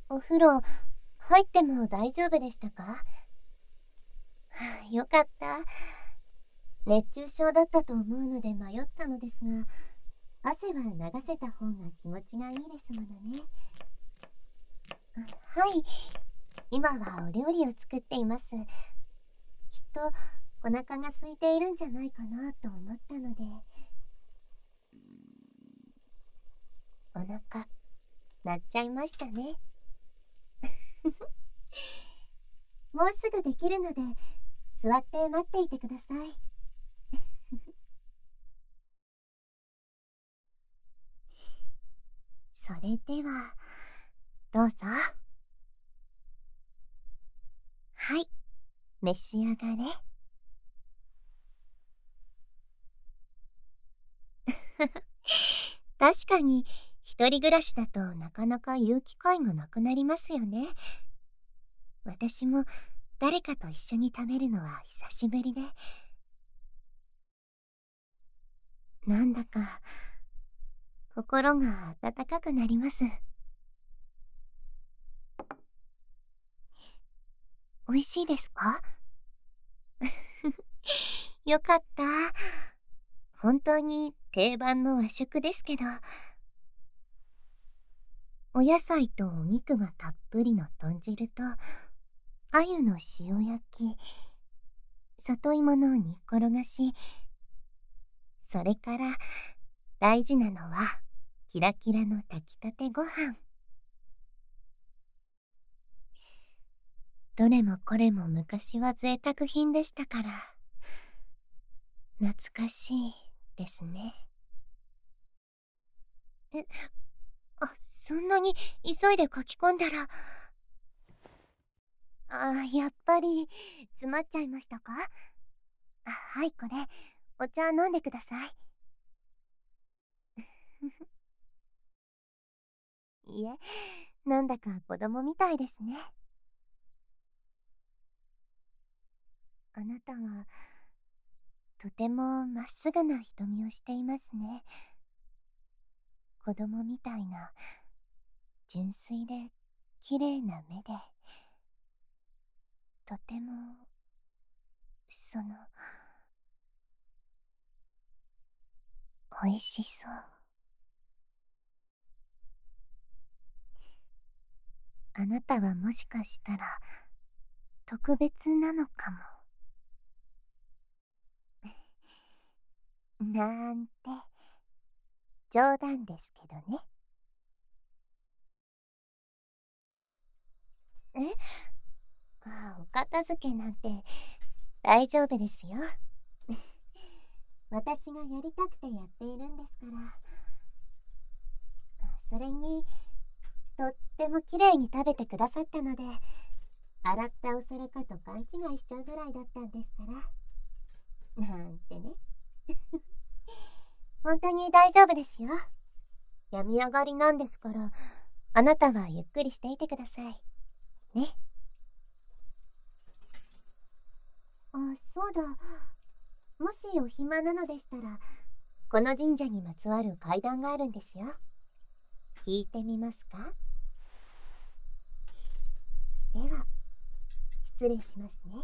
お風呂、入っても大丈夫でしたか？はあ、よかった。熱中症だったと思うので迷ったのですが、汗は流せた方が気持ちがいいですものね。はい、今はお料理を作っています。きっとお腹が空いているんじゃないかなと思ったので。お腹、鳴っちゃいましたね。もうすぐできるので、座って待っていてください。それでは、どうぞ。はい、召し上がれ。確かに、一人暮らしだとなかなか言う機会がなくなりますよね。私も誰かと一緒に食べるのは久しぶりで、なんだか心が温かくなります。美味しいですか？よかった。本当に定番の和食ですけど、お野菜とお肉がたっぷりの豚汁と、鮎の塩焼き、里芋の煮っころがし、それから大事なのはキラキラの炊きたてご飯。どれもこれも昔は贅沢品でしたから、懐かしいですね。え、そんなに急いで書き込んだら、やっぱり詰まっちゃいましたか？はい、これ、お茶飲んでください。いえ、なんだか子供みたいですね。あなたは、とてもまっすぐな瞳をしていますね。子供みたいな、純粋で綺麗な目で、とても、美味しそう。あなたはもしかしたら、特別なのかも。なんて、冗談ですけどね。えお片付けなんて大丈夫ですよ。私がやりたくてやっているんですから。それに、とっても綺麗に食べてくださったので、洗ったお皿かと勘違いしちゃうぐらいだったんですから。なんてね。本当に大丈夫ですよ。病み上がりなんですから、あなたはゆっくりしていてください。ね。そうだ。もしお暇なのでしたら、この神社にまつわる階段があるんですよ。聞いてみますか？では、失礼しますね。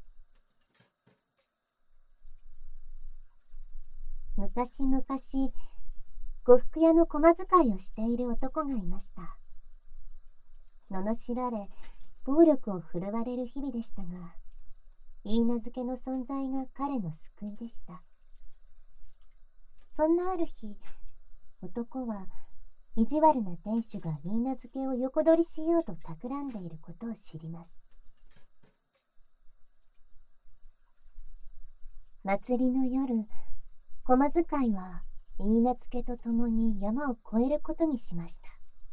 昔々、呉服屋の駒使いをしている男がいました。罵られ、暴力を振るわれる日々でしたが、許嫁の存在が彼の救いでした。そんなある日、男は意地悪な店主が許嫁を横取りしようと企んでいることを知ります。祭りの夜、駒使いは許嫁と共に山を越えることにしました。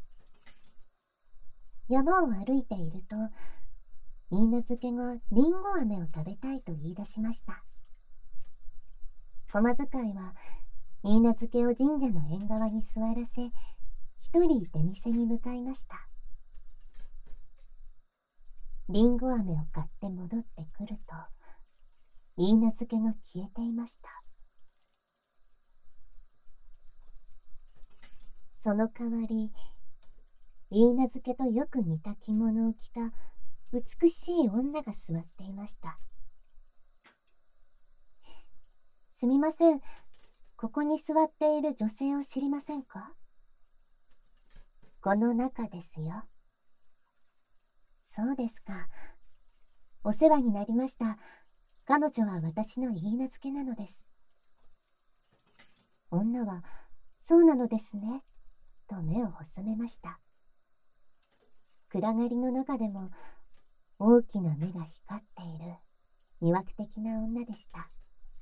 山を歩いていると、許嫁がリンゴ飴を食べたいと言い出しました。駒使いは許嫁を神社の縁側に座らせ、一人出店に向かいました。リンゴ飴を買って戻ってくると、許嫁が消えていました。その代わり、 許嫁とよく似た着物を着た美しい女が座っていました。すみません、ここに座っている女性を知りませんか？この中ですよ。そうですか。お世話になりました。彼女は私の許嫁なのです。女は、そうなのですね、と目を細めました。暗がりの中でも大きな目が光っている魅惑的な女でした。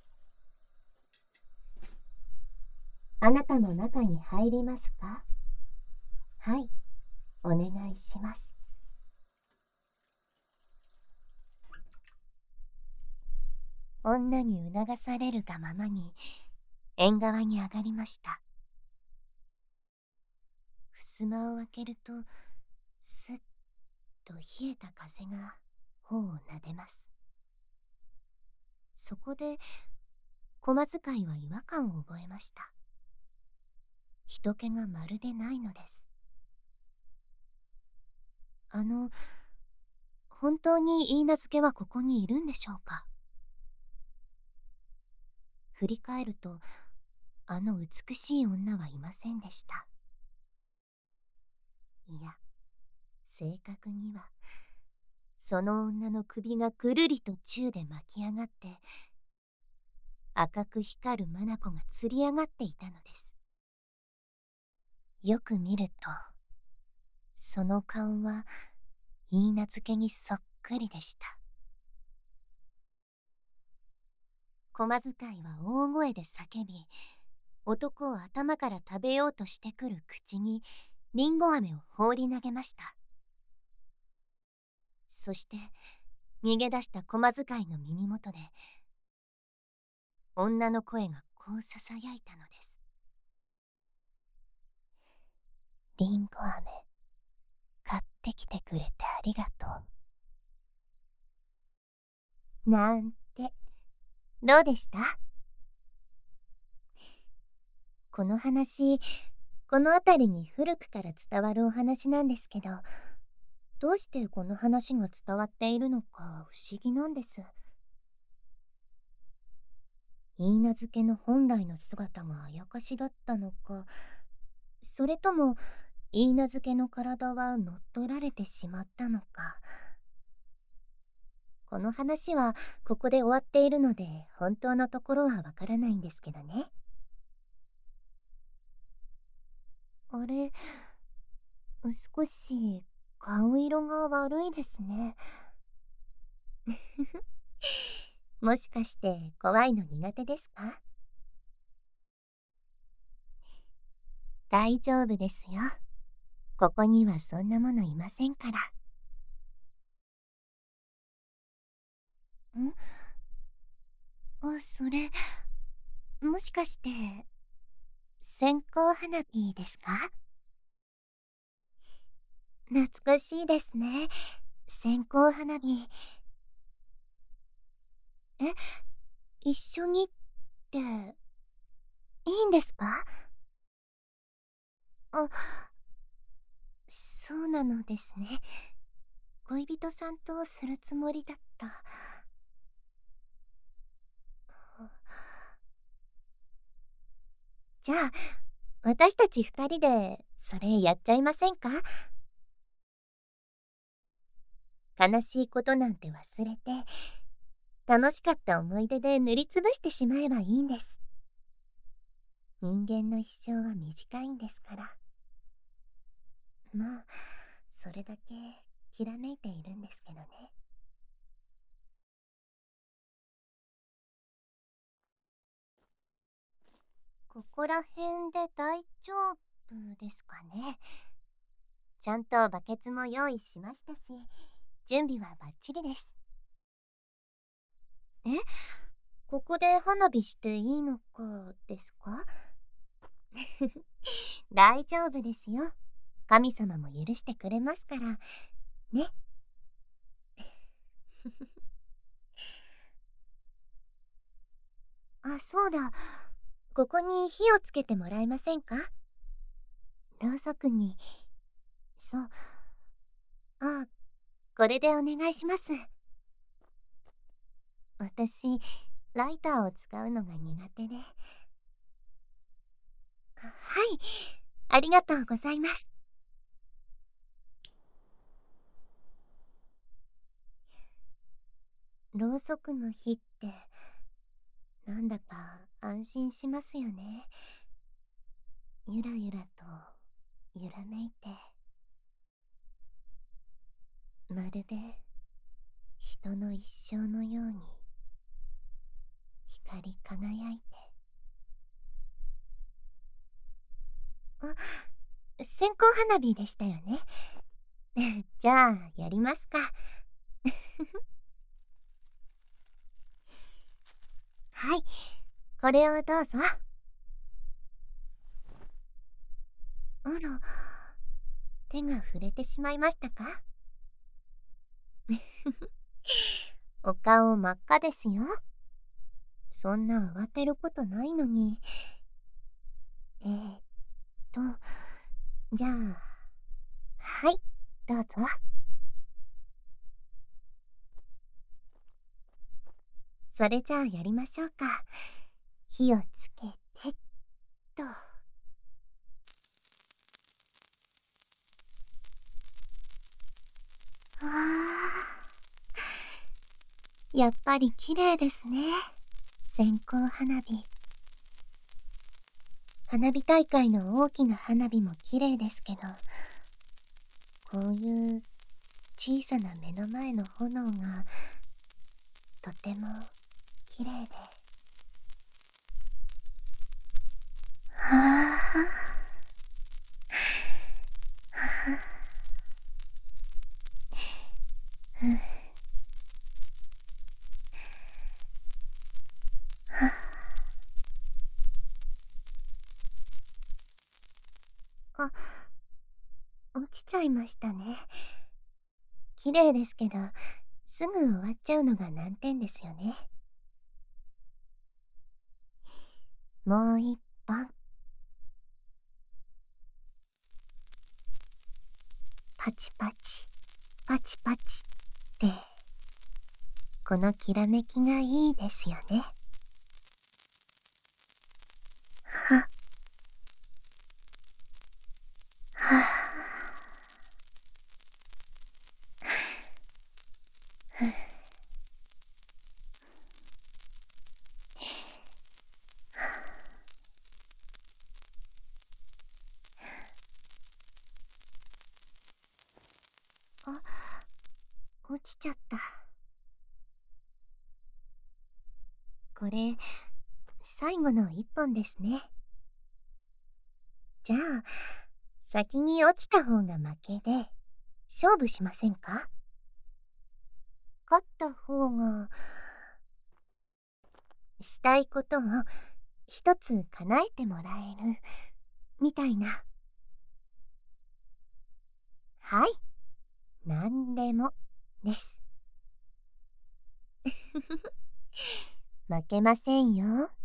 あなたも中に入りますか？はい、お願いします。女に促されるがままに縁側に上がりました。襖を開けると、すっと冷えた風が頬をなでます。そこで駒使いは違和感を覚えました。人気がまるでないのです。本当に許嫁はここにいるんでしょうか？振り返ると、美しい女はいませんでした。いや、正確には、その女の首がくるりと宙で巻き上がって、赤く光る眼がつり上がっていたのです。よく見ると、その顔は許嫁にそっくりでした。駒使いは大声で叫び、男を頭から食べようとしてくる口にリンゴ飴を放り投げました。そして逃げ出した駒使いの耳元で女の声がこうささやいたのです。リンゴ飴買ってきてくれてありがとう。なんて、どうでした？この話、この辺りに古くから伝わるお話なんですけど、どうしてこの話が伝わっているのか不思議なんです。許嫁の本来の姿があやかしだったのか、それとも許嫁の体は乗っ取られてしまったのか。この話はここで終わっているので本当のところはわからないんですけどね。あれ、少し顔色が悪いですね。もしかして怖いの苦手ですか？大丈夫ですよ。ここにはそんなものいませんから。それ、もしかして、線香花火ですか？懐かしいですね。線香花火。え、一緒にって、いいんですか？あ、そうなのですね。恋人さんとするつもりだった。じゃあ、私たち二人で、それやっちゃいませんか？悲しいことなんて忘れて、楽しかった思い出で塗りつぶしてしまえばいいんです。人間の一生は短いんですから。まあ、それだけきらめいているんですけどね。ここら辺で大丈夫ですかね。ちゃんとバケツも用意しましたし、準備はバッチリです。え、ここで花火していいのかですか？大丈夫ですよ。神様も許してくれますからね。あ、そうだ。ここに火をつけてもらえませんか？ろうそくにそう。あ、これでお願いします。私、ライターを使うのが苦手で。はい、ありがとうございます。ろうそくの火って、なんだか安心しますよね。ゆらゆらと揺らめいて、まるで人の一生のように光り輝いて。あ、線香花火でしたよね。じゃあ、やりますか。はい、これをどうぞ。あら、手が触れてしまいましたか？お顔真っ赤ですよ。そんな慌てることないのに。と、じゃあ、はい、どうぞ。それじゃあやりましょうか。火をつけてっと。わあ、やっぱり綺麗ですね。線香花火。花火大会の大きな花火も綺麗ですけど、こういう小さな目の前の炎がとても綺麗で。はあ、あ、落ちちゃいましたね。綺麗ですけど、すぐ終わっちゃうのが難点ですよね。もう一本。パチパチ、パチパチって、このきらめきがいいですよね。は、はあ、落ちちゃった。これ、最後の一本ですね。じゃあ、先に落ちた方が負けで、勝負しませんか？勝った方が、したいことを一つ叶えてもらえる、みたいな。はい、なんでも、です。負けませんよ。